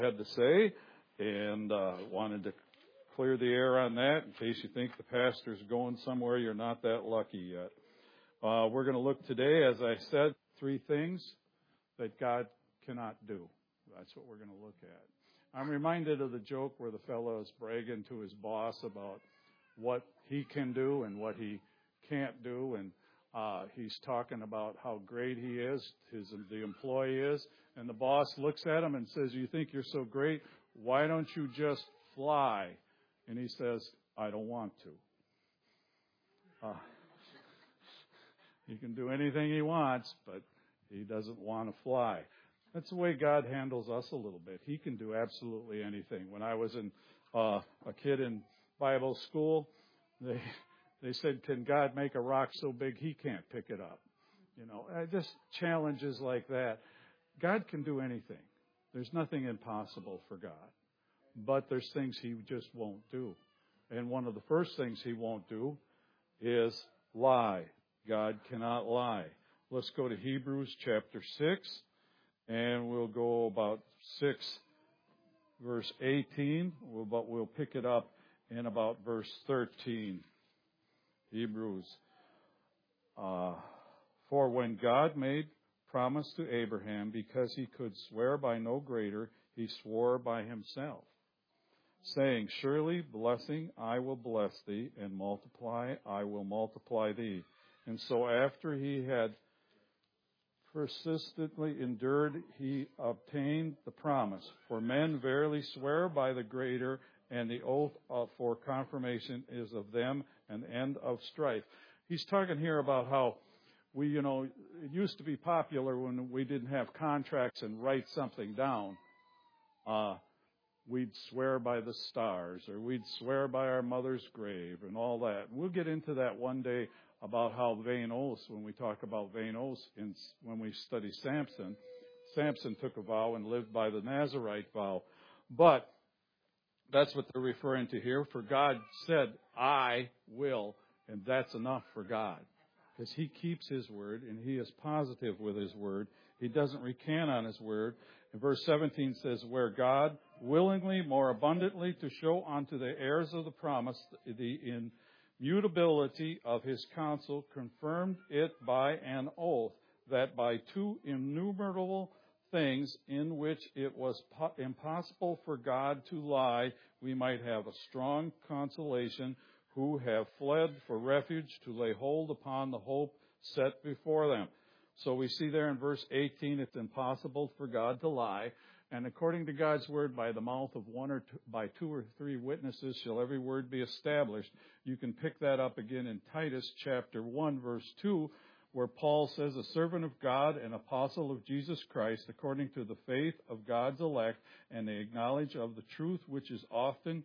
Had to say, and wanted to clear the air on that in case you think the pastor's going somewhere. You're not that lucky yet. We're going to look today, as I said, 3 things that God cannot do. That's what we're going to look at. I'm reminded of the joke where the fellow is bragging to his boss about what he can do and what he can't do, and he's talking about how great he is, the employee is, and the boss looks at him and says, "You think you're so great? Why don't you just fly?" And he says, "I don't want to." He can do anything he wants, but he doesn't want to fly. That's the way God handles us a little bit. He can do absolutely anything. When I was a kid in Bible school, they said, "Can God make a rock so big he can't pick it up?" You know, just challenges like that. God can do anything. There's nothing impossible for God. But there's things he just won't do. And one of the first things he won't do is lie. God cannot lie. Let's go to Hebrews chapter 6, and we'll go about 6, verse 18, but we'll pick it up in about verse 13. Hebrews. For when God made promise to Abraham, because he could swear by no greater, he swore by himself, saying, "Surely blessing I will bless thee, and multiply I will multiply thee." And so after he had persistently endured, he obtained the promise. For men verily swear by the greater, and the oath for confirmation is of them an end of strife. He's talking here about how it used to be popular when we didn't have contracts and write something down. We'd swear by the stars, or we'd swear by our mother's grave and all that. And we'll get into that one day about how vain oaths, when we talk about vain oaths, when we study Samson. Samson took a vow and lived by the Nazirite vow. But that's what they're referring to here. For God said, "I will," and that's enough for God. Because he keeps his word, and he is positive with his word. He doesn't recant on his word. And verse 17 says, "Where God willingly, more abundantly, to show unto the heirs of the promise the immutability of his counsel, confirmed it by an oath, that by 2 innumerable things in which it was impossible for God to lie, we might have a strong consolation, who have fled for refuge to lay hold upon the hope set before them." So we see there in verse 18, it's impossible for God to lie. And according to God's word, by the mouth of by 2 or 3 witnesses shall every word be established. You can pick that up again in Titus chapter 1, verse 2, where Paul says, "A servant of God, an apostle of Jesus Christ, according to the faith of God's elect, and the knowledge of the truth, which is often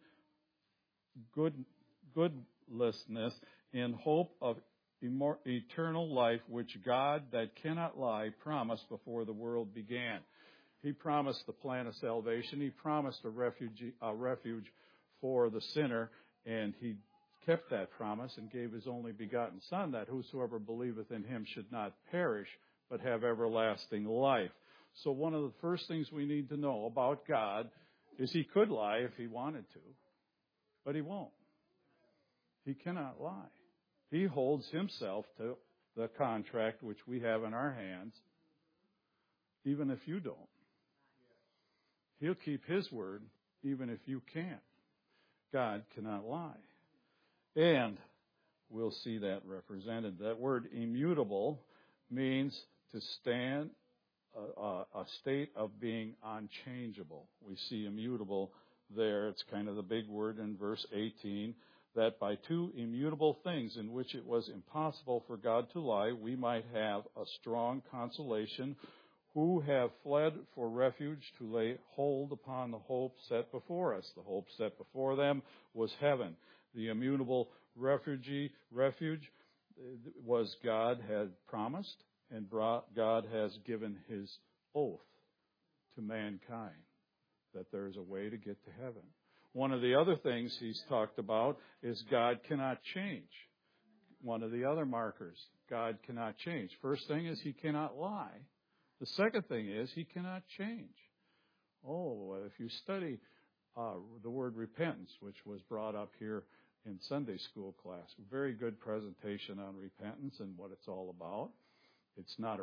goodlessness, in hope of eternal life, which God, that cannot lie, promised before the world began." He promised the plan of salvation. He promised a refuge for the sinner, and he kept that promise and gave his only begotten Son, that whosoever believeth in him should not perish, but have everlasting life. So one of the first things we need to know about God is he could lie if he wanted to, but he won't. He cannot lie. He holds himself to the contract which we have in our hands, even if you don't. He'll keep his word, even if you can't. God cannot lie. And we'll see that represented. That word immutable means to stand a state of being unchangeable. We see immutable there. It's kind of the big word in verse 18. That by 2 immutable things in which it was impossible for God to lie, we might have a strong consolation, who have fled for refuge to lay hold upon the hope set before us. The hope set before them was heaven. The immutable refuge was God had promised, and God has given his oath to mankind that there is a way to get to heaven. One of the other things he's talked about is God cannot change. One of the other markers, God cannot change. First thing is he cannot lie. The second thing is he cannot change. If you study the word repentance, which was brought up here in Sunday school class, very good presentation on repentance and what it's all about. It's not a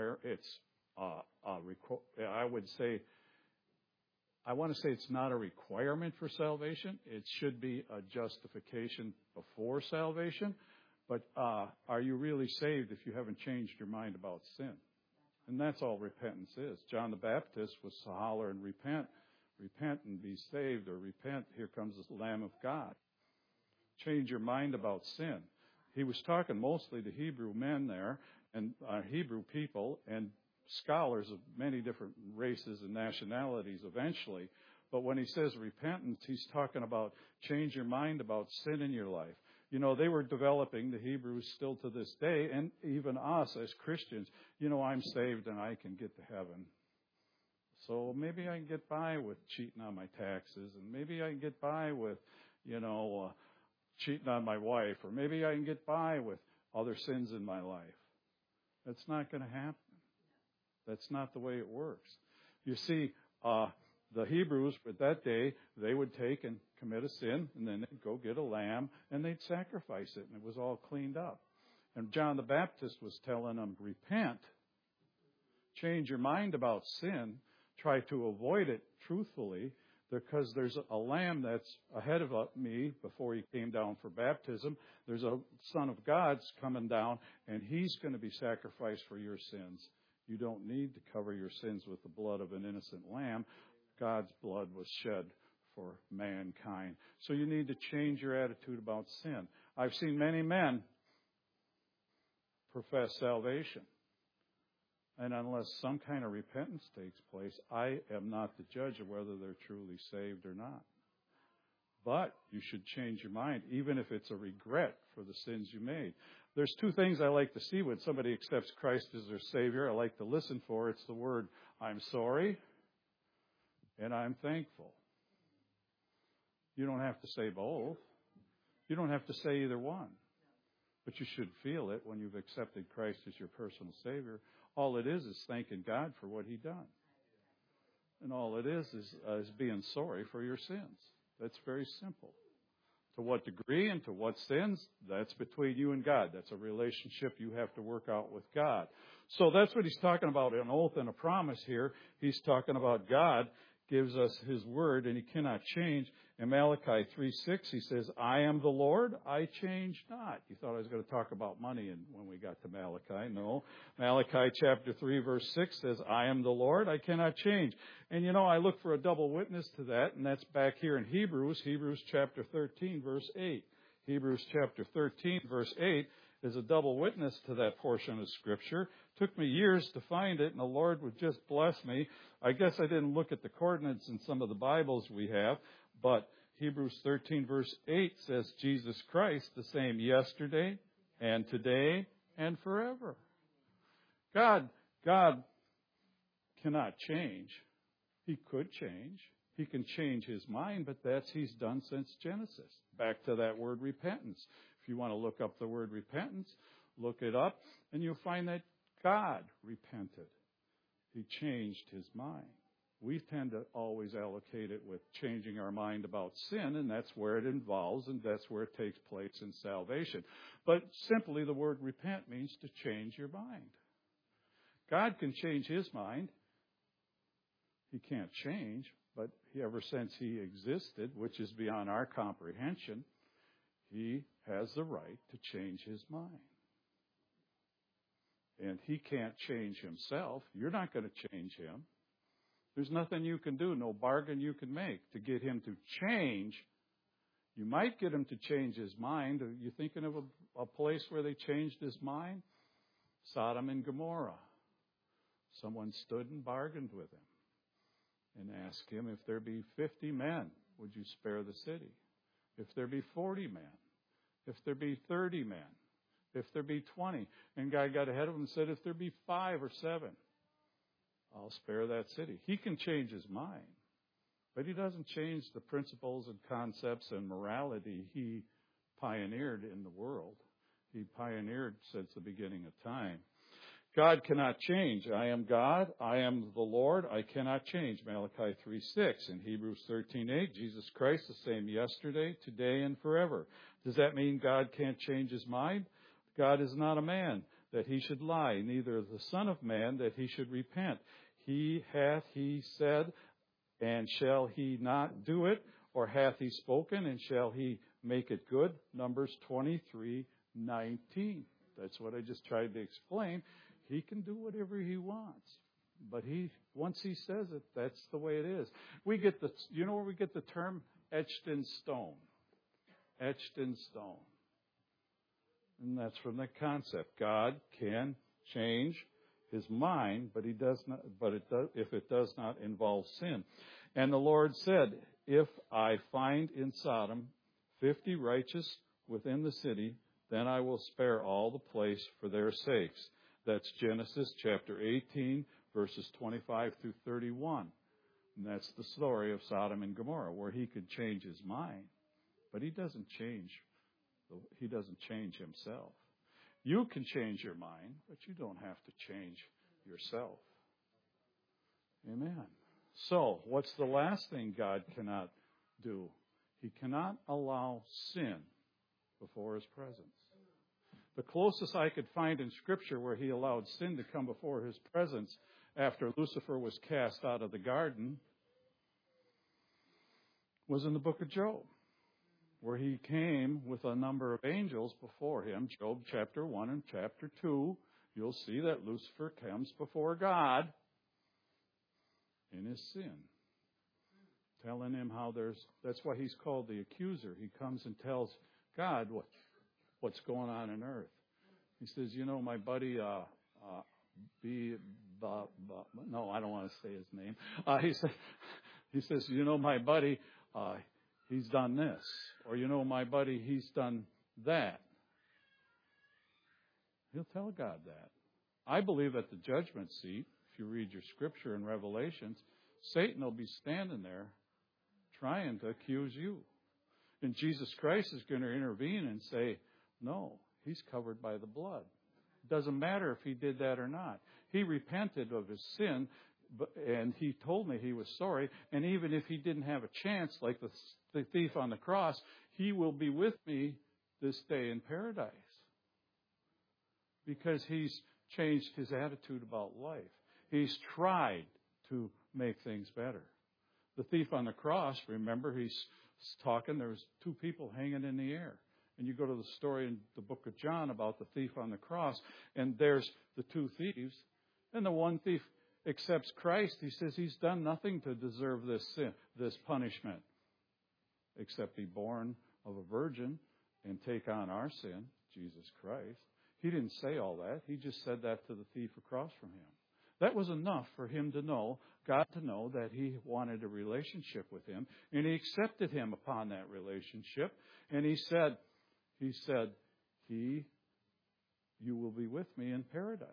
I want to say it's not a requirement for salvation. It should be a justification before salvation. But are you really saved if you haven't changed your mind about sin? And that's all repentance is. John the Baptist was to holler and repent and be saved, or repent, here comes the Lamb of God. Change your mind about sin. He was talking mostly to Hebrew men there, and Hebrew people, and scholars of many different races and nationalities eventually. But when he says repentance, he's talking about change your mind about sin in your life. You know, they were developing, the Hebrews still to this day, and even us as Christians, I'm saved and I can get to heaven. So maybe I can get by with cheating on my taxes, and maybe I can get by with, cheating on my wife, or maybe I can get by with other sins in my life. That's not going to happen. That's not the way it works. You see, the Hebrews at that day, they would take and commit a sin, and then they'd go get a lamb, and they'd sacrifice it, and it was all cleaned up. And John the Baptist was telling them, repent, change your mind about sin, try to avoid it truthfully, because there's a lamb that's ahead of me before he came down for baptism. There's a Son of God's coming down, and he's going to be sacrificed for your sins. You don't need to cover your sins with the blood of an innocent lamb. God's blood was shed for mankind. So you need to change your attitude about sin. I've seen many men profess salvation. And unless some kind of repentance takes place, I am not the judge of whether they're truly saved or not. But you should change your mind, even if it's a regret for the sins you made. There's two things I like to see when somebody accepts Christ as their Savior. I like to listen for. It's the word, I'm sorry, and I'm thankful. You don't have to say both. You don't have to say either one. But you should feel it when you've accepted Christ as your personal Savior. All it is thanking God for what He done. And all it is being sorry for your sins. That's very simple. To what degree and to what sins, that's between you and God. That's a relationship you have to work out with God. So that's what he's talking about, an oath and a promise here. He's talking about God gives us His word, and He cannot change. In Malachi 3:6, He says, I am the Lord, I change not. You thought I was going to talk about money when we got to Malachi. No. Malachi chapter 3, verse 6 says, I am the Lord, I cannot change. And I look for a double witness to that, and that's back here in Hebrews chapter 13, verse 8. Hebrews chapter 13, verse 8 is a double witness to that portion of Scripture. Took me years to find it, and the Lord would just bless me. I guess I didn't look at the coordinates in some of the Bibles we have, but Hebrews 13, verse 8 says, Jesus Christ, the same yesterday and today and forever. God cannot change. He could change. He can change His mind, but that's He's done since Genesis. Back to that word repentance. If you want to look up the word repentance, look it up, and you'll find that God repented. He changed His mind. We tend to always allocate it with changing our mind about sin, and that's where it involves, and that's where it takes place in salvation. But simply the word repent means to change your mind. God can change His mind. He can't change, but ever since He existed, which is beyond our comprehension, He has the right to change His mind. And He can't change Himself. You're not going to change Him. There's nothing you can do, no bargain you can make to get Him to change. You might get Him to change His mind. Are you thinking of a place where they changed His mind? Sodom and Gomorrah. Someone stood and bargained with Him and asked Him, if there be 50 men, would you spare the city? If there be 40 men? If there be 30 men? If there be 20? And God got ahead of him and said, if there be 5 or 7, I'll spare that city. He can change His mind, but He doesn't change the principles and concepts and morality He pioneered in the world. He pioneered since the beginning of time. God cannot change. I am God. I am the Lord. I cannot change. Malachi 3:6. In Hebrews 13:8, Jesus Christ the same yesterday, today, and forever. Does that mean God can't change his mind? God is not a man that he should lie, neither the Son of Man that he should repent. Hath he said, and shall he not do it? Or hath he spoken, and shall he make it good? Numbers 23:19. That's what I just tried to explain. He can do whatever he wants. But once he says it, that's the way it is. You know where we get the term etched in stone? Etched in stone. And that's from the concept. God can change his mind, but he does not, if it does not involve sin. And the Lord said, if I find in Sodom 50 righteous within the city, then I will spare all the place for their sakes. That's Genesis chapter 18, verses 25 through 31. And that's the story of Sodom and Gomorrah, where he could change his mind. But he doesn't change himself. You can change your mind, but you don't have to change yourself. Amen. So, what's the last thing God cannot do? He cannot allow sin before his presence. The closest I could find in Scripture where he allowed sin to come before his presence after Lucifer was cast out of the garden was in the book of Job, where he came with a number of angels before him. Job chapter 1 and chapter 2, you'll see that Lucifer comes before God in his sin, telling him that's why he's called the accuser. He comes and tells God what's going on in earth. He says, my buddy, no, I don't want to say his name. He says, my buddy, he's done this. Or, my buddy, he's done that. He'll tell God that. I believe at the judgment seat, if you read your Scripture in Revelations, Satan will be standing there trying to accuse you. And Jesus Christ is going to intervene and say, no, he's covered by the blood. It doesn't matter if he did that or not. He repented of his sin, and he told me he was sorry. And even if he didn't have a chance, like the thief on the cross, he will be with me this day in paradise. Because he's changed his attitude about life. He's tried to make things better. The thief on the cross, remember, he's talking, there was two people hanging in the air. And you go to the story in the book of John about the thief on the cross, and there's the two thieves. And the one thief accepts Christ. He says he's done nothing to deserve this sin, this punishment, except be born of a virgin and take on our sin, Jesus Christ. He didn't say all that. He just said that to the thief across from him. That was enough for him to know, God to know, that he wanted a relationship with him. And he accepted him upon that relationship. And he said, you will be with me in paradise.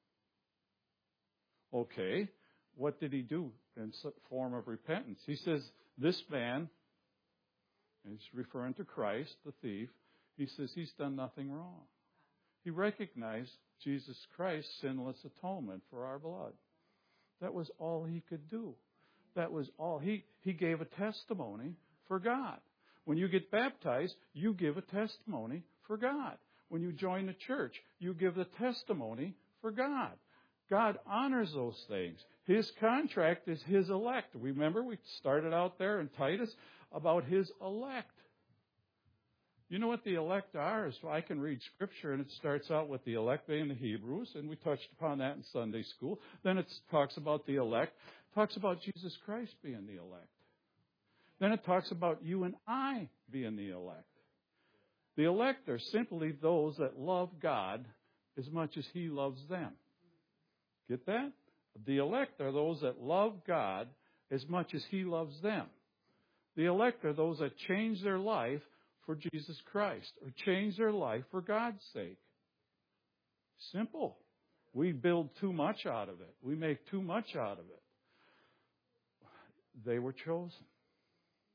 Okay, what did he do in form of repentance? He says, this man, and he's referring to Christ, the thief, he says he's done nothing wrong. He recognized Jesus Christ's sinless atonement for our blood. That was all he could do. That was all. He gave a testimony for God. When you get baptized, you give a testimony for God. When you join the church, you give the testimony for God. God honors those things. His contract is his elect. Remember, we started out there in Titus about his elect. You know what the elect are? So I can read Scripture, and it starts out with the elect being the Hebrews, and we touched upon that in Sunday school. Then it talks about the elect. It talks about Jesus Christ being the elect. Then it talks about you and I being the elect. The elect are simply those that love God as much as he loves them. Get that? The elect are those that love God as much as he loves them. The elect are those that change their life for Jesus Christ, or change their life for God's sake. Simple. We build too much out of it. We make too much out of it. They were chosen.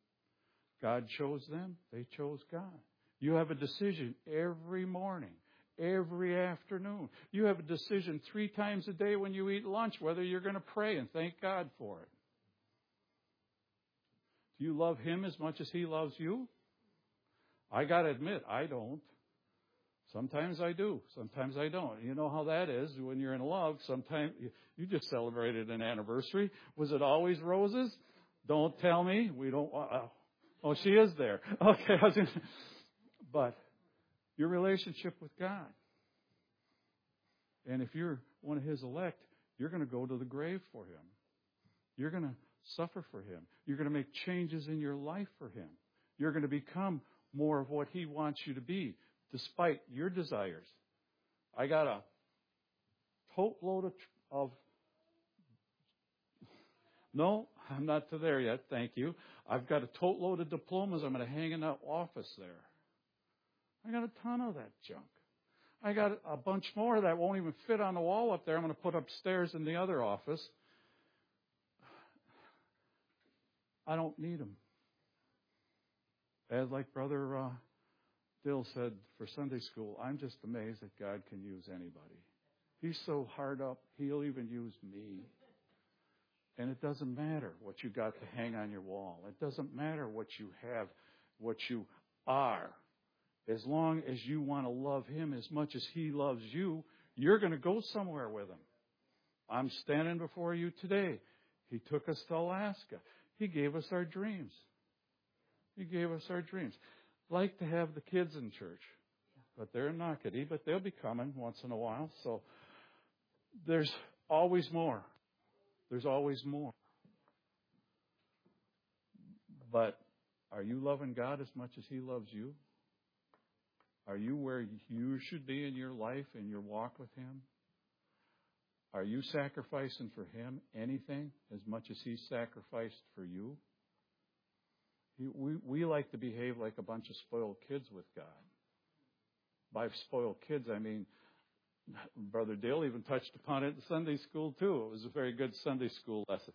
God chose them. They chose God. You have a decision every morning. every afternoon. You have a decision 3 times a day when you eat lunch whether you're going to pray and thank God for it. Do you love Him as much as He loves you? I got to admit, I don't. Sometimes I do. Sometimes I don't. You know how that is when you're in love. Sometimes you just celebrated an anniversary. Was it always roses? Don't tell me. We don't. Oh, she is there. Okay. But your relationship with God. And if you're one of His elect, you're going to go to the grave for Him. You're going to suffer for Him. You're going to make changes in your life for Him. You're going to become more of what He wants you to be, despite your desires. I got a tote load of no, I'm not to there yet, thank you. I've got a tote load of diplomas I'm going to hang in that office there. I got a ton of that junk. I got a bunch more that won't even fit on the wall up there. I'm going to put upstairs in the other office. I don't need them. As like Brother Dill said for Sunday school, I'm just amazed that God can use anybody. He's so hard up, He'll even use me. And it doesn't matter what you got to hang on your wall. It doesn't matter what you have, what you are. As long as you want to love Him as much as He loves you, you're going to go somewhere with Him. I'm standing before you today. He took us to Alaska. He gave us our dreams. He gave us our dreams. Like to have the kids in church, but they're in Knockety, but they'll be coming once in a while. So there's always more. There's always more. But are you loving God as much as He loves you? Are you where you should be in your life, in your walk with Him? Are you sacrificing for Him anything as much as He sacrificed for you? We like to behave like a bunch of spoiled kids with God. By spoiled kids, I mean, Brother Dale even touched upon it in Sunday school, too. It was a very good Sunday school lesson.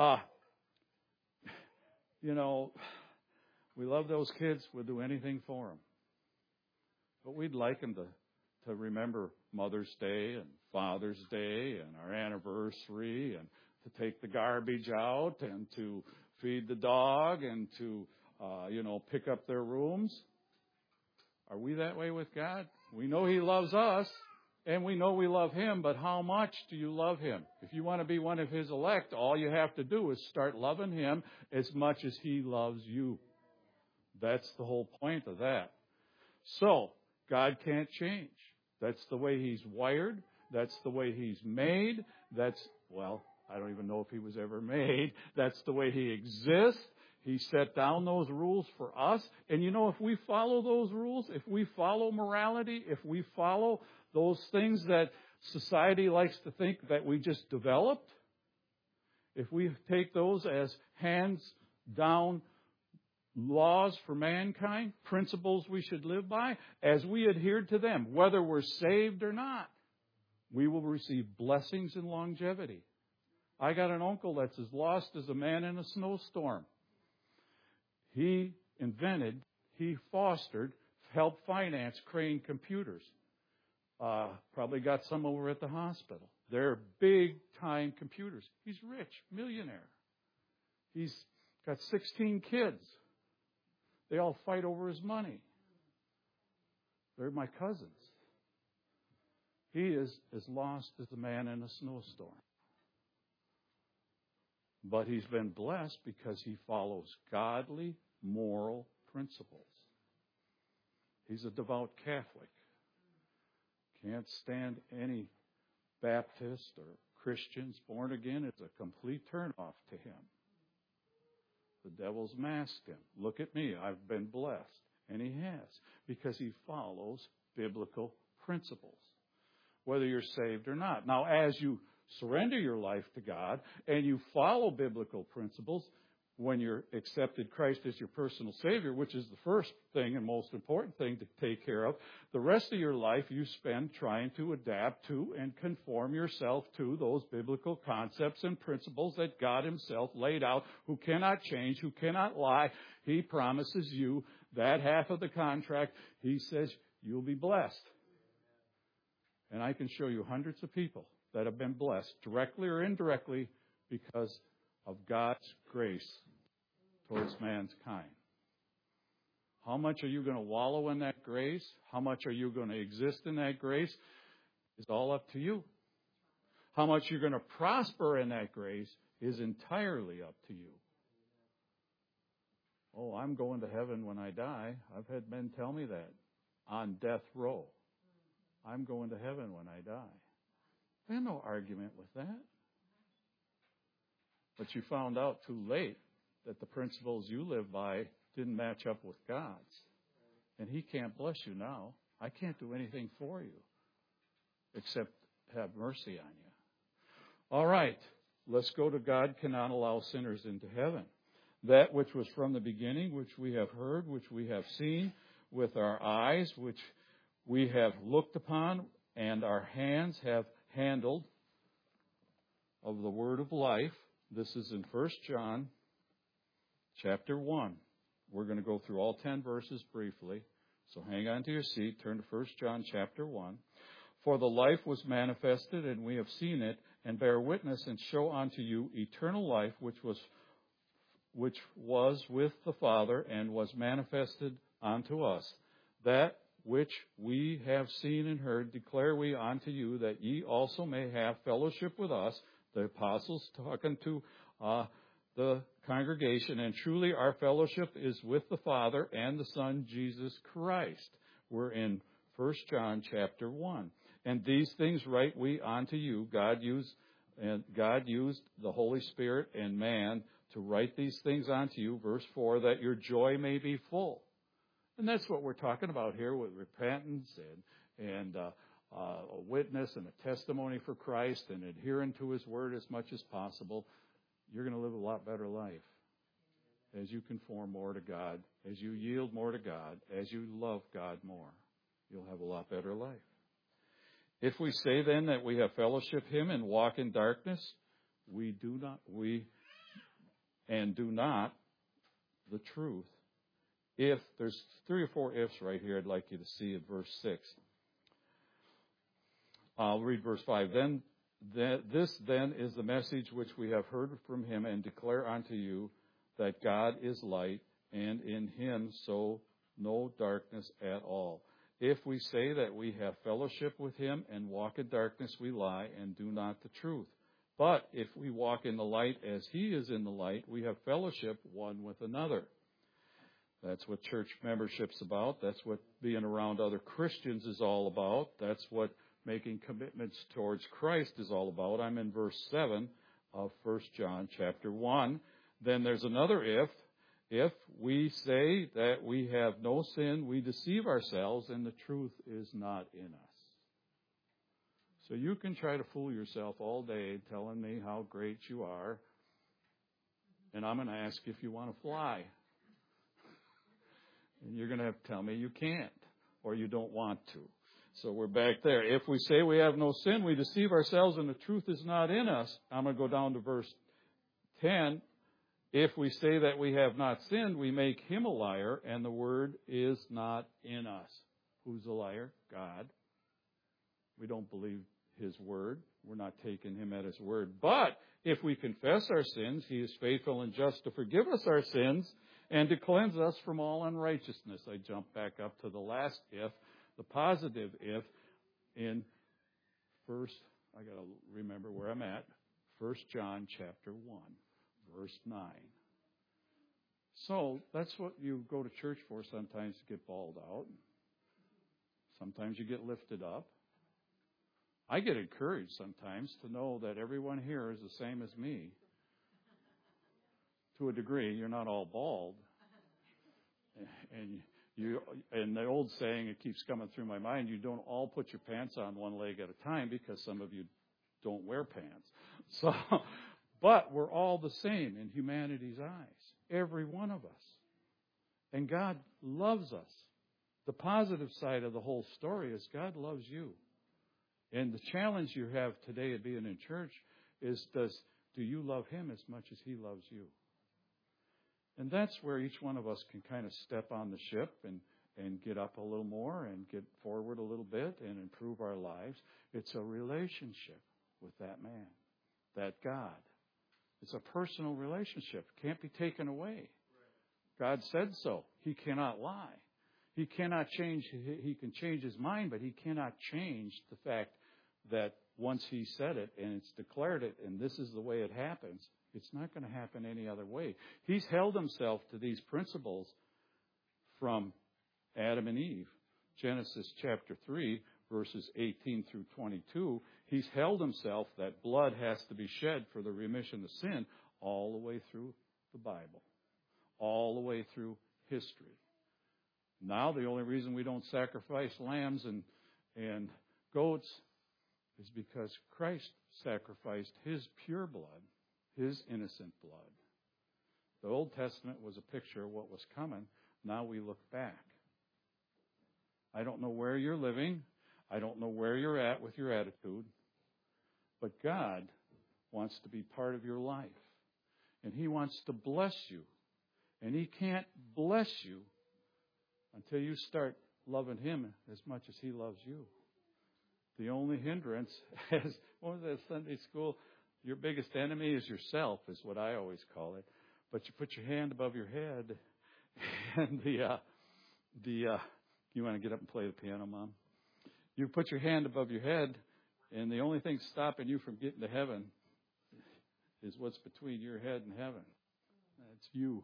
We love those kids. We'll do anything for them. But we'd like them to remember Mother's Day and Father's Day and our anniversary and to take the garbage out and to feed the dog and to, pick up their rooms. Are we that way with God? We know He loves us and we know we love Him, but how much do you love Him? If you want to be one of His elect, all you have to do is start loving Him as much as He loves you. That's the whole point of that. So, God can't change. That's the way He's wired. That's the way He's made. I don't even know if He was ever made. That's the way He exists. He set down those rules for us. And if we follow those rules, if we follow morality, if we follow those things that society likes to think that we just developed, if we take those as hands-down laws for mankind, principles we should live by, as we adhere to them, whether we're saved or not, we will receive blessings and longevity. I got an uncle that's as lost as a man in a snowstorm. He fostered, helped finance Crane Computers. Probably got some over at the hospital. They're big-time computers. He's rich, millionaire. He's got 16 kids. They all fight over his money. They're my cousins. He is as lost as a man in a snowstorm. But he's been blessed because he follows godly, moral principles. He's a devout Catholic. Can't stand any Baptist or Christians. Born again is a complete turnoff to him. The devil's masked him. Look at me. I've been blessed. And he has. Because he follows biblical principles. Whether you're saved or not. Now, as you surrender your life to God and you follow biblical principles, when you're accepted Christ as your personal Savior, which is the first thing and most important thing to take care of, the rest of your life you spend trying to adapt to and conform yourself to those biblical concepts and principles that God Himself laid out, who cannot change, who cannot lie. He promises you that half of the contract. He says you'll be blessed. And I can show you hundreds of people that have been blessed, directly or indirectly, because of God's grace towards mankind. How much are you going to wallow in that grace? How much are you going to exist in that grace? Is all up to you. How much you're going to prosper in that grace is entirely up to you. Oh, I'm going to heaven when I die. I've had men tell me that on death row. I'm going to heaven when I die. There's no argument with that. But you found out too late that the principles you live by didn't match up with God's. And He can't bless you now. I can't do anything for you except have mercy on you. All right, let's go to God cannot allow sinners into heaven. That which was from the beginning, which we have heard, which we have seen with our eyes, which we have looked upon, and our hands have handled of the word of life. This is in 1 John chapter 1. We're going to go through all 10 verses briefly. So hang on to your seat. Turn to 1 John chapter 1. For the life was manifested, and we have seen it, and bear witness and show unto you eternal life, which was with the Father, and was manifested unto us. That which we have seen and heard declare we unto you, that ye also may have fellowship with us. The apostles talking to the congregation, and truly our fellowship is with the Father and the Son, Jesus Christ. We're in 1 John chapter 1. And these things write we unto you. God used the Holy Spirit and man to write these things unto you, verse 4, that your joy may be full. And that's what we're talking about here with repentance and a witness and a testimony for Christ and adhering to His Word as much as possible. You're going to live a lot better life as you conform more to God, as you yield more to God, as you love God more. You'll have a lot better life. If we say then that we have fellowship with Him and walk in darkness, we do not the truth. If there's 3 or 4 ifs right here, I'd like you to see in verse 6. I'll read verse 5. This then is the message which we have heard from Him and declare unto you, that God is light, and in Him so no darkness at all. If we say that we have fellowship with Him and walk in darkness, we lie and do not the truth. But if we walk in the light as He is in the light, we have fellowship one with another. That's what church membership's about. That's what being around other Christians is all about. That's what making commitments towards Christ is all about. I'm in verse 7 of 1 John chapter 1. Then there's another if. If we say that we have no sin, we deceive ourselves, and the truth is not in us. So you can try to fool yourself all day telling me how great you are, and I'm going to ask if you want to fly. And you're going to have to tell me you can't, or you don't want to. So we're back there. If we say we have no sin, we deceive ourselves, and the truth is not in us. I'm going to go down to verse 10. If we say that we have not sinned, we make Him a liar, and the word is not in us. Who's a liar? God. We don't believe His word. We're not taking Him at His word. But if we confess our sins, He is faithful and just to forgive us our sins and to cleanse us from all unrighteousness. I jump back up to the last if, the positive if, in I got to remember where I'm at, 1 John chapter 1. Verse 9. So that's what you go to church for sometimes, to get bawled out. Sometimes you get lifted up. I get encouraged sometimes to know that everyone here is the same as me. To a degree, you're not all bald. And the old saying, it keeps coming through my mind, you don't all put your pants on one leg at a time, because some of you don't wear pants. So... But we're all the same in humanity's eyes, every one of us. And God loves us. The positive side of the whole story is God loves you. And the challenge you have today of being in church is, do you love Him as much as He loves you? And that's where each one of us can kind of step on the ship and get up a little more and get forward a little bit and improve our lives. It's a relationship with that man, that God. It's a personal relationship. It can't be taken away. God said so. He cannot lie. He cannot change. He can change his mind, but he cannot change the fact that once he said it and it's declared it and this is the way it happens, it's not going to happen any other way. He's held himself to these principles from Adam and Eve. Genesis chapter 3, verses 18 through 22, he's held himself that blood has to be shed for the remission of sin all the way through the Bible, all the way through history. Now the only reason we don't sacrifice lambs and goats is because Christ sacrificed his pure blood, his innocent blood. The Old Testament was a picture of what was coming. Now we look back. I don't know where you're living. I don't know where you're at with your attitude. But God wants to be part of your life. And he wants to bless you. And he can't bless you until you start loving him as much as he loves you. The only hindrance, as what was that Sunday school? Your biggest enemy is yourself, is what I always call it. But you put your hand above your head, and you want to get up and play the piano, Mom? You put your hand above your head, and the only thing stopping you from getting to heaven is what's between your head and heaven. That's you.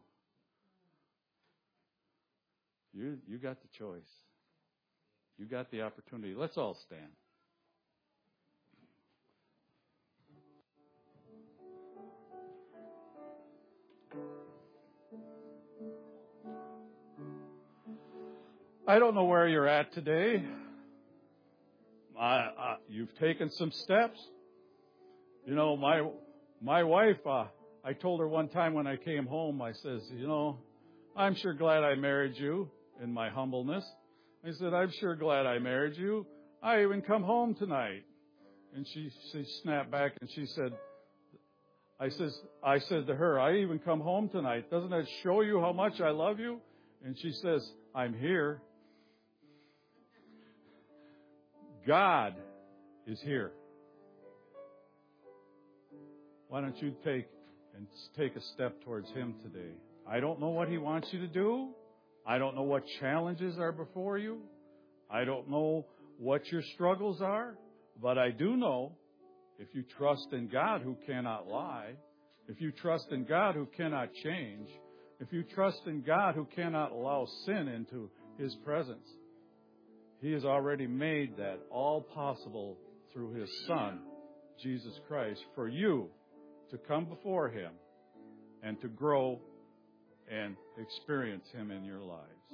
You got the choice. You got the opportunity. Let's all stand. I don't know where you're at today. You've taken some steps. You know, my wife, I told her one time when I came home, I says, you know, I'm sure glad I married you in my humbleness. I said, I'm sure glad I married you. I even come home tonight. And she snapped back and she said, I said to her, I even come home tonight. Doesn't that show you how much I love you? And she says, I'm here. God is here. Why don't you take a step towards him today? I don't know what he wants you to do. I don't know what challenges are before you. I don't know what your struggles are. But I do know if you trust in God who cannot lie, if you trust in God who cannot change, if you trust in God who cannot allow sin into his presence, he has already made that all possible through his Son, Jesus Christ, for you to come before him and to grow and experience him in your lives.